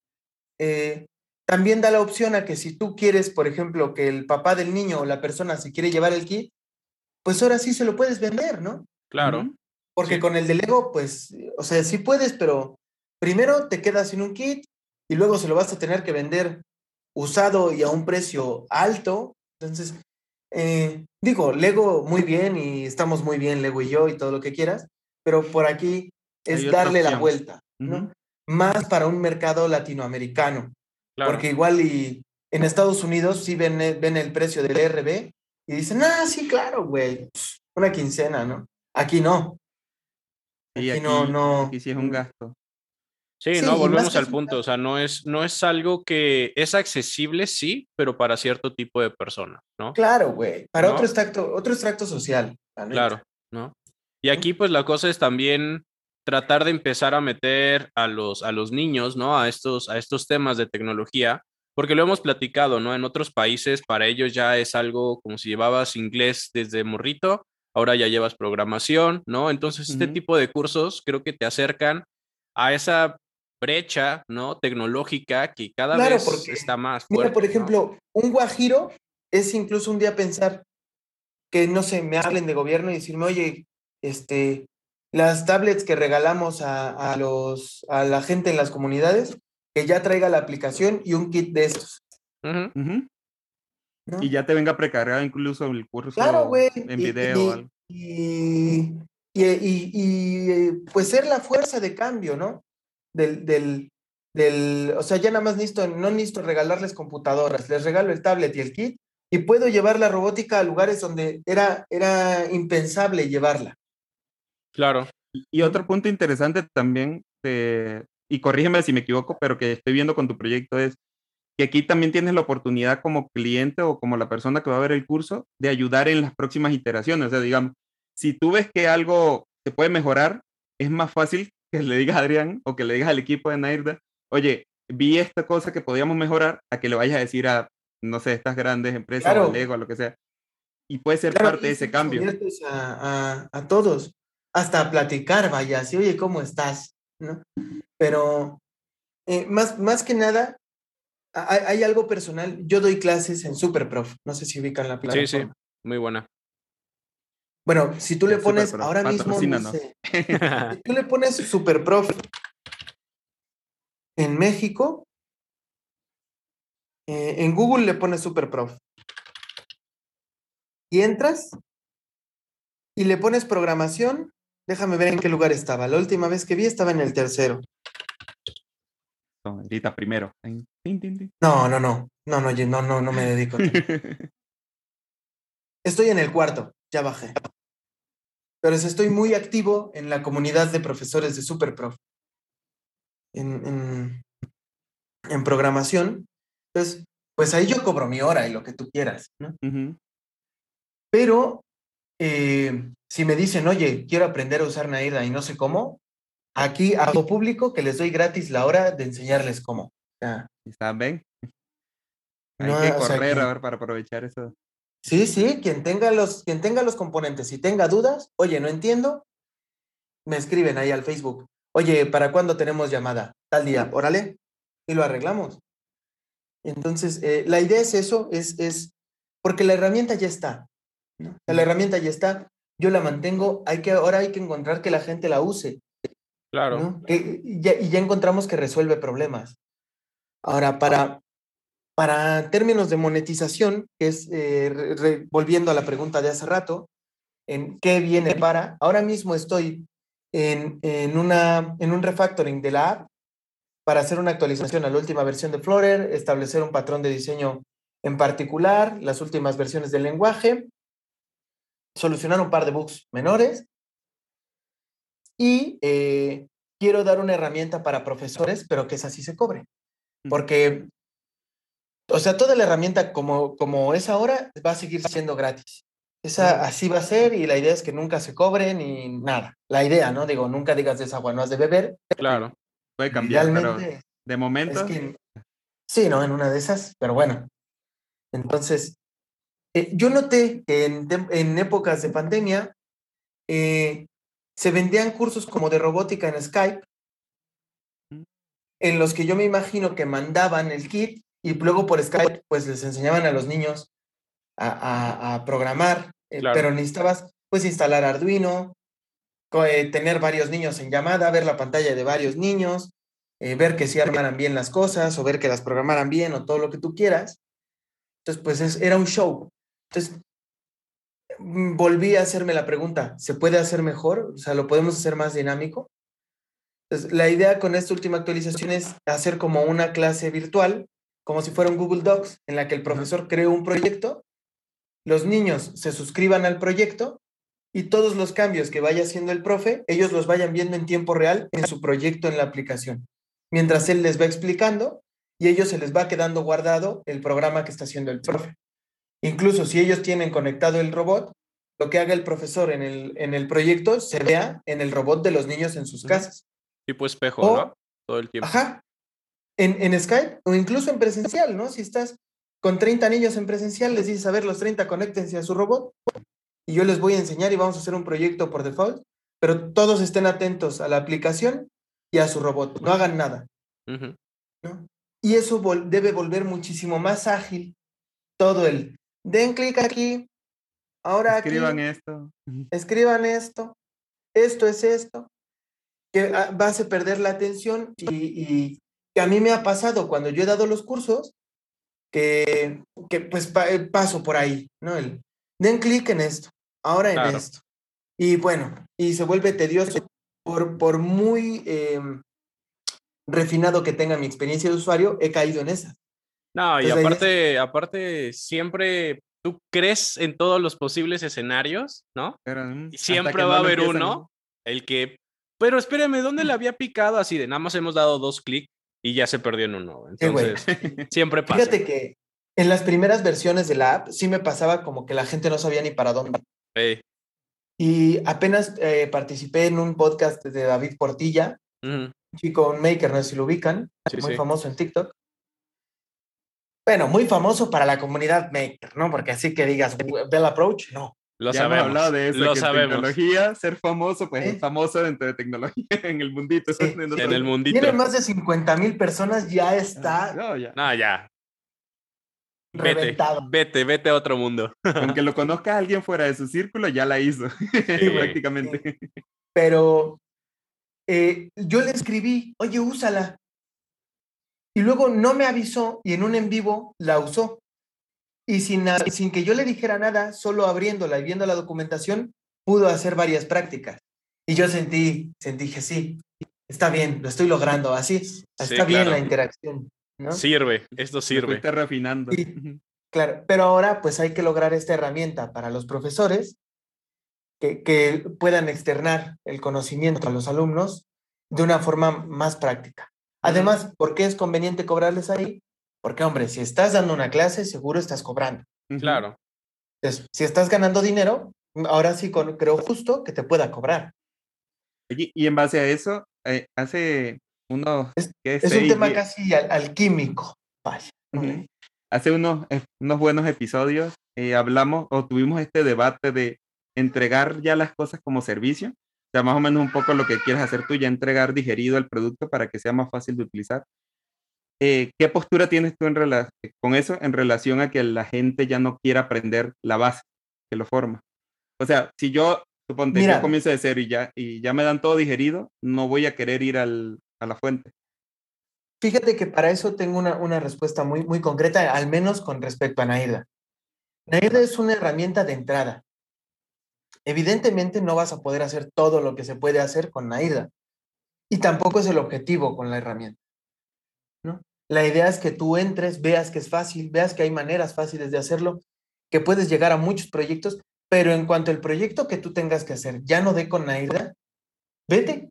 S2: Eh, también da la opción a que si tú quieres, por ejemplo, que el papá del niño o la persona se quiere llevar el kit, pues ahora sí se lo puedes vender, ¿no?
S1: Claro.
S3: Ujú.
S2: Porque
S1: Sí.
S2: con el de Lego, pues, o sea, sí puedes, pero primero te quedas sin un kit y luego se lo vas a tener que vender usado y a un precio alto. Entonces, eh, digo, Lego muy bien y estamos muy bien, Lego y yo y todo lo que quieras, pero por aquí
S3: Hay
S2: es
S3: otra
S2: darle la
S3: opción.
S2: vuelta,
S3: Ujú.
S2: ¿no? Más para un mercado latinoamericano,
S1: Claro.
S2: porque igual y en Estados Unidos sí ven, ven el precio del R B y dicen, ah, sí, claro, güey, una quincena, ¿no? Aquí no.
S3: Y
S2: Aquí no,
S3: aquí,
S2: no.
S3: aquí sí es un
S2: mm,
S3: gasto.
S1: Sí, no,
S2: Sí, y más
S1: volvemos
S2: que
S1: al
S2: es un
S1: punto. O
S2: gasto.
S1: sea, no es, no es algo que es accesible, sí, pero para cierto tipo de personas, ¿no?
S2: Claro, güey. Para otro
S1: ¿No?
S2: extracto, otro extracto social, la
S1: Claro,
S2: neta.
S1: ¿no? Y
S2: ¿No?
S1: aquí, pues, la cosa es también tratar de empezar a meter a los, a los niños, ¿no? A estos, a estos temas de tecnología, porque lo hemos platicado, ¿no? En otros países, para ellos ya es algo como si llevabas inglés desde morrito, ahora ya llevas programación, ¿no? Entonces, este
S3: Ujú.
S1: tipo de cursos creo que te acercan a esa brecha, ¿no? Tecnológica que cada
S2: Claro,
S1: vez
S2: porque,
S1: está más
S2: mira, por
S1: fuerte, ¿no?
S2: ejemplo, un guajiro es incluso un día pensar que, no sé, me hablen de gobierno y decirme, oye, este, las tablets que regalamos a, a los, a la gente en las comunidades, que ya traiga la aplicación y un kit de estos,
S1: Ujú.
S3: Ujú.
S2: ¿no?
S3: Y ya te venga precargado incluso el
S2: Claro,
S3: curso
S2: güey.
S3: en
S2: Y,
S3: video o
S2: y,
S3: algo.
S2: y, y, y- y, eh, pues ser la fuerza de cambio, ¿no? Del, del, del, o sea, ya nada más necesito, no necesito regalarles computadoras, les regalo el tablet y el kit y puedo llevar la robótica a lugares donde era, era impensable llevarla,
S1: Claro,
S3: Y
S2: ¿no?
S3: otro punto interesante también, de- y corrígeme si me equivoco, pero que estoy viendo con tu proyecto es que aquí también tienes la oportunidad como cliente o como la persona que va a ver el curso de ayudar en las próximas iteraciones. O sea, digamos, si tú ves que algo se puede mejorar, es más fácil que le digas a Adrián o que le digas al equipo de Nairda, oye, vi esta cosa que podíamos mejorar, a que le vayas a decir a, no sé, estas grandes empresas o a
S2: Claro,
S3: Lego, a lo que sea. Y puede ser
S2: claro,
S3: parte
S2: aquí
S3: de ese
S2: estamos
S3: cambio.
S2: abiertos a, a, a todos, hasta a platicar, vaya, así, oye, ¿cómo estás? ¿No? Pero eh, más, más que nada, hay, hay algo personal. Yo doy clases en Superprof. No sé si ubican la
S1: sí, sí,
S2: plataforma.
S1: muy buena.
S2: Bueno, si tú le
S3: Ya, súper
S2: pones
S3: pro,
S2: ahora mismo, no
S3: patrocínanos.
S2: sé, si tú le pones Superprof en México, eh, en Google le pones Superprof y entras y le pones programación. Déjame ver en qué lugar estaba. La última vez que vi estaba en el tercero.
S3: No, ahorita primero. Tin, tin, tin, tin.
S2: No, no, no. No, no, yo no, no, no me dedico a tanto. Estoy en el cuarto, ya bajé. Pero estoy muy activo en la comunidad de profesores de Superprof. En, en, en programación. Entonces, pues ahí yo cobro mi hora y lo que tú quieras, ¿no?
S3: Ujú.
S2: Pero eh, si me dicen, oye, quiero aprender a usar Naira y no sé cómo, aquí hago público que les doy gratis la hora de enseñarles cómo. O sea,
S3: ¿Está bien?
S2: no,
S3: Hay que
S2: o sea,
S3: correr a
S2: que,
S3: ver para aprovechar eso.
S2: sí, sí, quien tenga los, quien tenga los componentes y tenga dudas, oye, no entiendo, me escriben ahí al Facebook, oye, ¿para cuándo tenemos llamada? Tal día, órale, y lo arreglamos. Entonces, eh, la idea es eso, es, es, porque la herramienta ya está, ¿no? O sea, la herramienta ya está, yo la mantengo, hay que, ahora hay que encontrar que la gente la use,
S1: Claro.
S2: ¿no? Que, y, ya, y ya encontramos que resuelve problemas. Ahora, para, para términos de monetización, que es, eh, re, re, volviendo a la pregunta de hace rato, en qué viene para, ahora mismo estoy en, en, una, en un refactoring de la app para hacer una actualización a la última versión de Flutter, establecer un patrón de diseño en particular, las últimas versiones del lenguaje, solucionar un par de bugs menores y eh, quiero dar una herramienta para profesores, pero que esa sí se cobre. Porque, o sea, toda la herramienta como, como es ahora va a seguir siendo gratis. Esa así va a ser y la idea es que nunca se cobre ni nada. La idea, ¿no? Digo, nunca digas de esa agua no has de beber.
S1: Claro.
S3: Puede cambiar, pero
S2: Idealmente
S3: de momento.
S2: es que sí, ¿no? En una de esas, pero bueno. Entonces, eh, yo noté que en, en épocas de pandemia eh, se vendían cursos como de robótica en Skype, en los que yo me imagino que mandaban el kit y luego por Skype pues les enseñaban a los niños a, a, a programar, eh,
S1: Claro.
S2: pero necesitabas pues instalar Arduino, eh, tener varios niños en llamada, ver la pantalla de varios niños, eh, ver que sí armaran bien las cosas o ver que las programaran bien o todo lo que tú quieras. Entonces pues es, era un show. Entonces volví a hacerme la pregunta, ¿se puede hacer mejor? O sea, ¿lo podemos hacer más dinámico? Entonces, la idea con esta última actualización es hacer como una clase virtual, como si fuera un Google Docs, en la que el profesor cree un proyecto, los niños se suscriban al proyecto y todos los cambios que vaya haciendo el profe, ellos los vayan viendo en tiempo real en su proyecto en la aplicación. Mientras él les va explicando y ellos se les va quedando guardado el programa que está haciendo el profe. Incluso si ellos tienen conectado el robot, lo que haga el profesor en el, en el proyecto se vea en el robot de los niños en sus casas.
S1: Tipo espejo,
S2: O,
S1: ¿no? Todo el tiempo.
S2: Ajá, en, en Skype o incluso en presencial, ¿no? Si estás con treinta niños en presencial, les dices, a ver, los treinta conéctense a su robot y yo les voy a enseñar y vamos a hacer un proyecto por default, pero todos estén atentos a la aplicación y a su robot, no hagan nada,
S1: Uh-huh.
S2: ¿no? Y eso vol- debe volver muchísimo más ágil todo el, den clic aquí, ahora
S3: Escriban
S2: aquí,
S3: esto.
S2: escriban esto, esto es esto, que ah, vas a perder la atención y, y que a mí me ha pasado cuando yo he dado los cursos, que, que pues pa- eh, paso por ahí, ¿no? El, den clic en esto, ahora en
S1: Claro.
S2: esto. Y bueno, y se vuelve tedioso por, por muy eh, refinado que tenga mi experiencia de usuario, he caído en esa.
S1: No, y
S2: Entonces, la idea es-
S1: aparte, aparte, siempre tú crees en todos los posibles escenarios, ¿no?
S3: Pero, mm,
S1: Y
S3: hasta
S1: siempre
S3: que
S1: va
S3: no
S1: a
S3: lo
S1: haber
S3: empiezan.
S1: uno, el que, pero espérame, ¿dónde le había picado? Así de nada más hemos dado dos clics y ya se perdió en uno.
S2: Sí, güey.
S1: Entonces, siempre pasa.
S2: Fíjate que en las primeras versiones de la app sí me pasaba como que la gente no sabía ni para dónde.
S1: Ey,
S2: Y apenas eh, participé en un podcast de David Portilla,
S1: ujú,
S2: un chico, un maker, no sé si lo ubican,
S1: sí,
S2: muy
S1: sí.
S2: famoso en TikTok. Bueno, muy famoso para la comunidad maker, ¿no? Porque así que digas, Bell Approach, no.
S1: Lo
S3: Ya hemos
S1: sabemos.
S3: hablado de eso,
S1: Lo
S3: que en
S1: sabemos.
S3: tecnología, ser famoso, pues
S2: ¿Sí?
S3: es famoso dentro de tecnología, en el mundito.
S2: Sí,
S3: de
S2: sí.
S1: En el mundito.
S2: Tiene más de cincuenta mil personas, ya está
S3: No, ya.
S1: No, ya. Vete,
S2: reventado.
S1: vete, vete a otro mundo.
S3: Aunque lo conozca alguien fuera de su círculo, ya la hizo,
S2: Sí, güey.
S3: prácticamente.
S2: Sí. Pero eh, yo le escribí, oye, úsala. Y luego no me avisó y en un en vivo la usó. Y sin, na- sin que yo le dijera nada, solo abriéndola y viendo la documentación, pudo hacer varias prácticas. Y yo sentí, sentí que sí, está bien, lo estoy logrando, así,
S1: Sí,
S2: está bien
S1: claro.
S2: la interacción, ¿no?
S1: Sirve, esto
S3: Lo
S1: sirve.
S3: fuiste refinando.
S2: Sí. Claro, pero ahora pues hay que lograr esta herramienta para los profesores que, que puedan externar el conocimiento a los alumnos de una forma más práctica. Además, ¿por qué es conveniente cobrarles ahí? Porque, hombre, si estás dando una clase, seguro estás cobrando.
S1: Claro.
S2: Entonces, si estás ganando dinero, ahora sí con- creo justo que te pueda cobrar.
S3: Oye, y en base a eso, eh, hace unos,
S2: Es,
S3: ¿qué?
S2: es un
S3: Seis,
S2: tema
S3: diez-
S2: casi al- alquímico, vaya. ¿no?
S3: Ujú. Hace unos, eh, unos buenos episodios eh, hablamos o tuvimos este debate de entregar ya las cosas como servicio. sea, más o menos un poco lo que quieres hacer tú, ya entregar digerido el producto para que sea más fácil de utilizar. Eh, ¿qué postura tienes tú en rela- con eso en relación a que la gente ya no quiera aprender la base que lo forma? O sea, si yo, suponte, yo
S2: Mira,
S3: comienzo de cero y ya, y ya me dan todo digerido, no voy a querer ir al, a la fuente.
S2: fíjate que para eso tengo una, una respuesta muy, muy concreta, al menos con respecto a Nairda. Nairda es una herramienta de entrada. Evidentemente no vas a poder hacer todo lo que se puede hacer con Nairda. Y tampoco es el objetivo con la herramienta, ¿no? La idea es que tú entres, veas que es fácil, veas que hay maneras fáciles de hacerlo, que puedes llegar a muchos proyectos, pero en cuanto al proyecto que tú tengas que hacer ya no dé con Nairda, vete,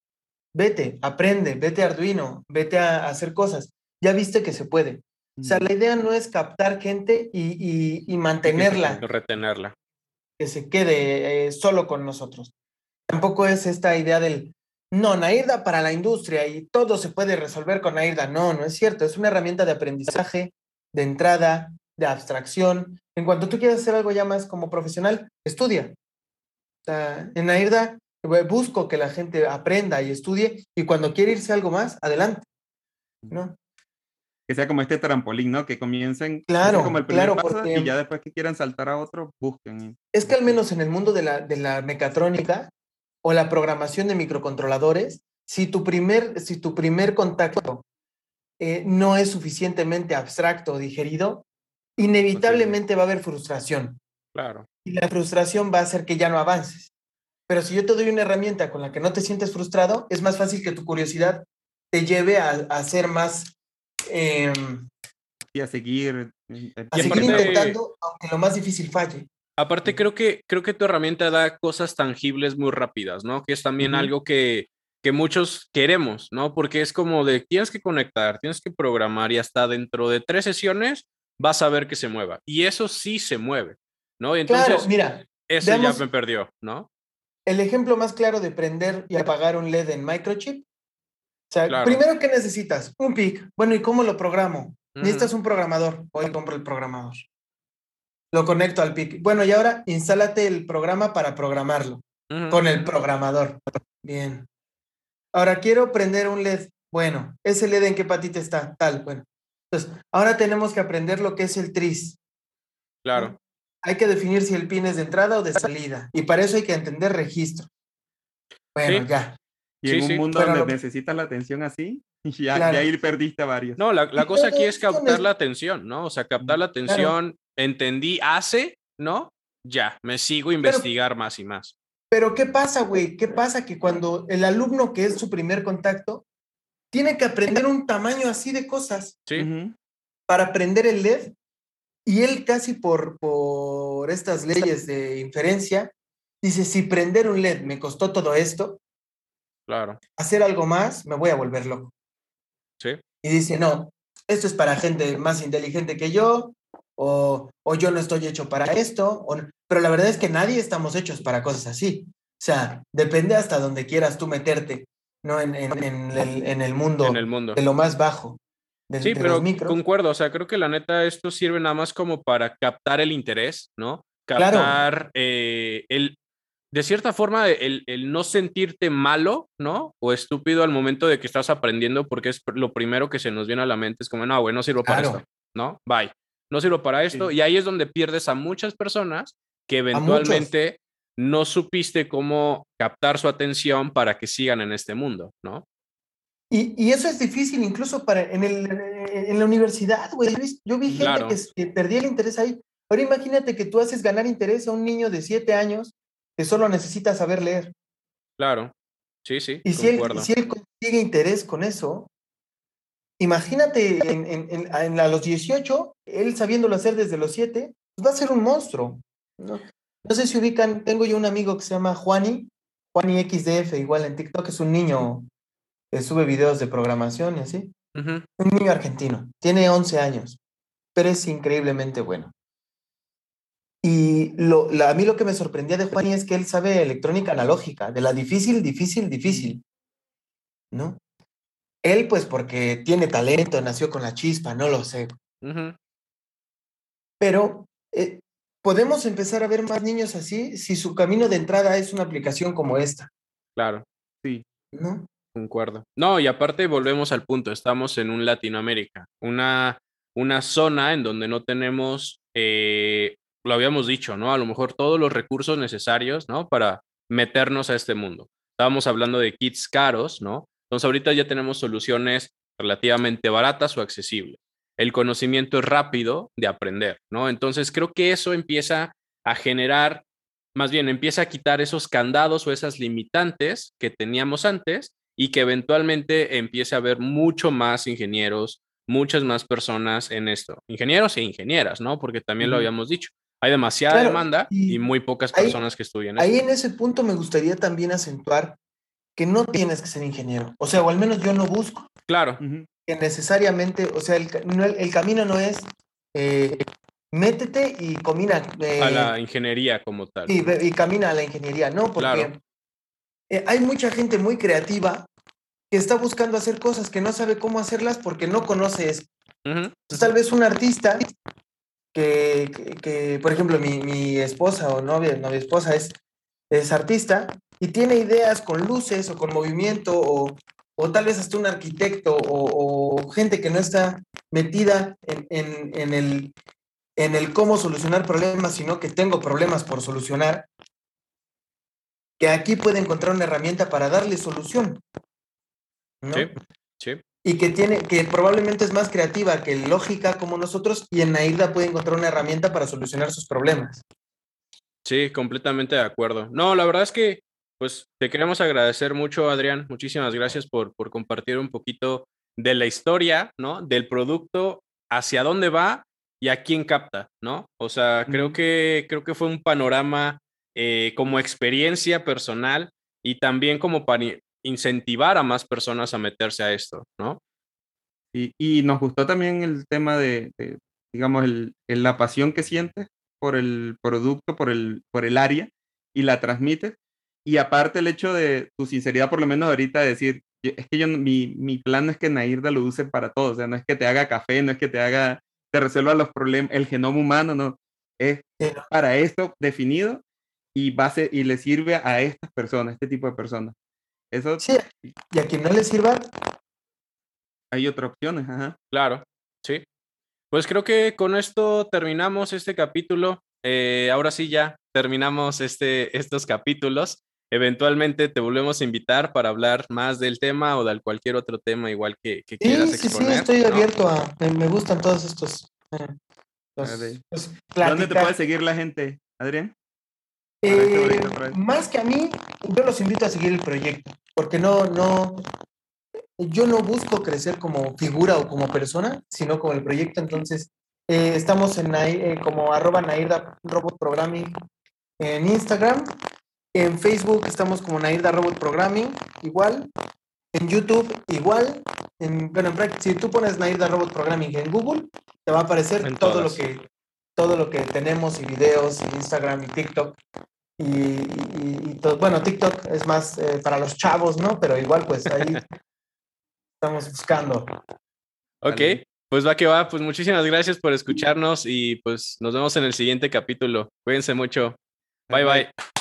S2: vete, aprende, vete a Arduino, vete a, a hacer cosas. Ya viste que se puede. O sea, la idea no es captar gente y, y, y
S3: Y que se
S2: mantenerla,
S3: quede.
S1: Retenerla.
S2: que se quede eh, solo con nosotros. Tampoco es esta idea del, no, Nairda para la industria y todo se puede resolver con Nairda. No, no es cierto. Es una herramienta de aprendizaje, de entrada, de abstracción. En cuanto tú quieras hacer algo ya más como profesional, estudia. O sea, en Nairda eh, busco que la gente aprenda y estudie y cuando quiere irse a algo más, adelante, ¿no?
S3: Que sea como este trampolín, ¿no? Que comiencen, que sea como
S2: Claro,
S3: el primer
S2: claro,
S3: paso y
S2: porque
S3: ya después que quieran saltar a otro, busquen.
S2: es que al menos en el mundo de la, de la mecatrónica o la programación de microcontroladores, si tu primer, si tu primer contacto eh, no es suficientemente abstracto o digerido, inevitablemente va a haber frustración.
S1: Claro.
S2: Y la frustración va a hacer que ya no avances. Pero si yo te doy una herramienta con la que no te sientes frustrado, es más fácil que tu curiosidad te lleve a, a ser más, eh,
S3: Y a seguir. eh,
S2: a
S1: Y
S2: seguir
S3: intentando.
S1: aparte,
S2: intentando, aunque lo más difícil falle.
S1: aparte creo que, creo que tu herramienta da cosas tangibles muy rápidas, ¿no? Que es también
S3: Ujú.
S1: algo que, que muchos queremos, ¿no? Porque es como de, tienes que conectar, tienes que programar y hasta dentro de tres sesiones vas a ver que se mueva. Y eso sí se mueve, ¿no? Y
S2: Claro,
S1: entonces,
S2: mira,
S1: eso ya me
S2: veamos
S1: perdió, ¿no?
S2: el ejemplo más claro de prender y apagar un L E D en microchip. O sea,
S1: Claro.
S2: primero, ¿qué necesitas? Un P I C. Bueno, ¿y cómo lo programo?
S1: Ujú,
S2: Necesitas un programador. Hoy compro el programador. Lo conecto al P I C. Bueno, y ahora instálate el programa para programarlo
S1: ujú.
S2: con el programador. Bien. Ahora quiero prender un L E D. Bueno, ¿ese L E D en qué patita está? Tal, bueno. Entonces, ahora tenemos que aprender lo que es el tris,
S1: Claro.
S2: ¿no? Hay que definir si el pin es de entrada o de salida. Y para eso hay que entender registro. Bueno,
S1: Sí,
S2: ya.
S3: Y en
S1: sí,
S3: un
S1: sí.
S3: mundo
S2: Bueno,
S3: donde
S2: lo,
S3: necesitas la atención así, ya, ya
S2: claro.
S3: ahí perdiste a varios.
S1: No, la, la
S2: Y
S1: cosa aquí
S2: todo
S1: es
S2: esto,
S1: captar la
S2: ne-
S1: atención, ¿no? O sea, captar la
S2: claro,
S1: atención, entendí, hace, ¿no? Ya, me sigo a
S2: claro.
S1: investigar más y más.
S2: Pero ¿qué pasa, güey? ¿Qué pasa que cuando el alumno que es su primer contacto tiene que aprender un tamaño así de cosas
S1: Sí,
S3: Ujú.
S2: para aprender el L E D y él casi por, por estas leyes de inferencia dice, si prender un L E D me costó todo esto,
S1: claro,
S2: hacer algo más me voy a volver loco.
S1: sí,
S2: Y dice, no, esto es para gente más inteligente que yo o, o yo no estoy hecho para esto, o, pero la verdad es que nadie estamos hechos para cosas así. O sea, depende hasta donde quieras tú meterte, ¿no? En, en, en el, en el
S1: en el
S2: mundo
S1: mundo.
S2: de lo más bajo, de,
S1: Sí,
S2: de los
S1: pero
S2: micros.
S1: concuerdo, o sea, creo que la neta esto sirve nada más como para captar el interés, ¿no?
S2: Claro,
S1: Captar eh, el, de cierta forma, el, el no sentirte malo, ¿no? O estúpido al momento de que estás aprendiendo, porque es lo primero que se nos viene a la mente, es como, no, güey, no sirvo para esto,
S2: claro,
S1: ¿no? Bye. No sirvo para esto.
S3: Sí.
S1: Y ahí es donde pierdes a muchas personas que
S2: a muchos.
S1: eventualmente no supiste cómo captar su atención para que sigan en este mundo, ¿no?
S2: Y, y eso es difícil incluso para en, el, en la universidad, güey. Yo vi, yo vi gente que,
S1: Claro,
S2: que perdía el interés ahí. Ahora imagínate que tú haces ganar interés a un niño de siete años que solo necesita saber leer.
S1: claro. Sí, sí,
S2: Y si él,
S1: concuerdo.
S2: si él consigue interés con eso, imagínate en, en, en, en a los dieciocho, él sabiéndolo hacer desde los siete, pues va a ser un monstruo, ¿no? No sé si ubican, tengo yo un amigo que se llama Juani, Juani X D F, igual en TikTok, es un niño que sube videos de programación y así.
S1: Ujú.
S2: Un niño argentino, tiene once años, pero es increíblemente bueno. Y lo, la, a mí lo que me sorprendía de Juani es que él sabe electrónica analógica, de la difícil, difícil, difícil, ¿no? Él, pues, porque tiene talento, nació con la chispa, no lo sé.
S1: Ujú.
S2: Pero eh, podemos empezar a ver más niños así si su camino de entrada es una aplicación como esta.
S1: Claro.
S3: Sí.
S2: ¿no?
S1: Concuerdo. No, y aparte volvemos al punto, estamos en un Latinoamérica, una, una zona en donde no tenemos, eh, lo habíamos dicho, ¿no? A lo mejor todos los recursos necesarios, ¿no? Para meternos a este mundo. Estábamos hablando de kits caros, ¿no? Entonces ahorita ya tenemos soluciones relativamente baratas o accesibles. El conocimiento es rápido de aprender, ¿no? Entonces creo que eso empieza a generar, más bien empieza a quitar esos candados o esas limitantes que teníamos antes y que eventualmente empiece a haber mucho más ingenieros, muchas más personas en esto, ingenieros e ingenieras, ¿no? Porque también lo
S3: Ujú.
S1: habíamos dicho, hay demasiada
S2: Claro,
S1: demanda y
S2: y
S1: muy pocas
S2: ahí,
S1: personas que estudian esto.
S2: ahí en ese punto me gustaría también acentuar que no tienes que ser ingeniero, o sea, o al menos yo no busco
S1: Claro,
S3: Ujú.
S2: que necesariamente, o sea, el, ca- no, el, el camino no es eh, métete y combina,
S1: a
S2: eh,
S1: la ingeniería como tal,
S2: y,
S1: ¿no?
S2: ve- y camina a la ingeniería, no,
S1: Claro.
S2: porque eh, hay mucha gente muy creativa que está buscando hacer cosas que no sabe cómo hacerlas porque no conoce eso.
S1: Ujú,
S2: Entonces,
S1: ujú.
S2: tal vez un artista que, que, que, por ejemplo, mi, mi esposa o novia, novia esposa es, es artista y tiene ideas con luces o con movimiento o, o tal vez hasta un arquitecto o, o gente que no está metida en, en, en, el, en el cómo solucionar problemas, sino que tengo problemas por solucionar, que aquí puede encontrar una herramienta para darle solución,
S1: Sí,
S2: ¿no?
S1: sí.
S2: Y que tiene, que probablemente es más creativa que lógica como nosotros, y en Nairda puede encontrar una herramienta para solucionar sus problemas.
S1: Sí, completamente de acuerdo. No, la verdad es que, pues, te queremos agradecer mucho, Adrián. Muchísimas gracias por, por compartir un poquito de la historia, ¿no? Del producto, hacia dónde va y a quién capta, ¿no? O sea, creo
S3: Ujú.
S1: que, creo que fue un panorama eh, como experiencia personal y también como para i- incentivar a más personas a meterse a esto, ¿no?
S3: Y, y nos gustó también el tema de, de, digamos, el, el- la pasión que sientes por el producto, por el, por el área, y la transmites. Y aparte el hecho de tu sinceridad, por lo menos ahorita, de decir, "Yo- es que yo, no- mi, mi plan no es que Nairda lo use para todo, o sea, no es que te haga café, no es que te haga, te resuelva los problemas, el genoma humano, no, es
S2: Pero,
S3: para esto definido y, base, y le sirve a estas personas, este tipo de personas. Eso,
S2: sí, y a quien no le sirva,
S3: hay otras opciones, ajá.
S1: Claro, sí. Pues creo que con esto terminamos este capítulo. Eh, ahora sí ya terminamos este, estos capítulos. Eventualmente te volvemos a invitar para hablar más del tema o de cualquier otro tema igual que, que
S2: sí,
S1: quieras
S2: sí, sí,
S1: exponer,
S2: estoy
S1: ¿no?
S2: abierto a, me, me gustan todos estos, eh,
S3: A
S2: los,
S3: ver,
S2: pues,
S3: ¿dónde te puede
S2: platicar.
S3: seguir la gente, Adrián? Para este
S2: Eh,
S3: proyecto otra vez.
S2: más que a mí, yo los invito a seguir el proyecto, porque no, no, yo no busco crecer como figura o como persona, sino como el proyecto. Entonces, eh, estamos en Nai- eh, como arroba Nairda Robot Programming en Instagram. En Facebook estamos como Nairda Robot Programming, igual. En YouTube, igual. En, bueno, en práct- si tú pones Nairda Robot Programming en Google, te va a aparecer
S1: En
S2: todo lo
S1: todas.
S2: que, todo lo que tenemos y videos y Instagram y TikTok. Y, y- y todo. Bueno, TikTok es más eh, para los chavos, ¿no? Pero igual, pues ahí estamos buscando.
S1: Ok,
S3: Vale.
S1: pues va que va. Pues muchísimas gracias por escucharnos y pues nos vemos en el siguiente capítulo. Cuídense mucho.
S3: Bye,
S1: Bye
S3: bye.
S1: bye.